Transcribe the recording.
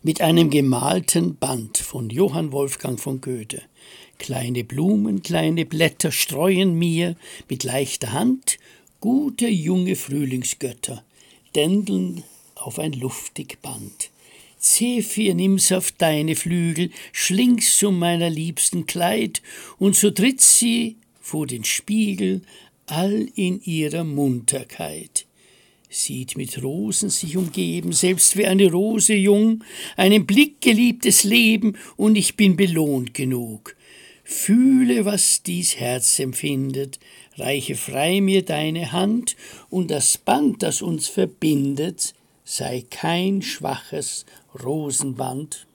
mit einem gemalten Band von Johann Wolfgang von Goethe. Kleine Blumen, kleine Blätter streuen mir mit leichter Hand gute junge Frühlingsgötter, tändeln auf ein luftig Band. Zephyr, nimm's auf deine Flügel, schling's um meiner Liebsten Kleid, und so tritt sie vor den Spiegel, all in ihrer Munterkeit. Sieht mit Rosen sich umgeben, selbst wie eine Rose jung, einen Blick geliebtes Leben, und ich bin belohnt genug. Fühle, was dies Herz empfindet, reiche frei mir deine Hand, und das Band, das uns verbindet, sei kein schwaches Rosenband.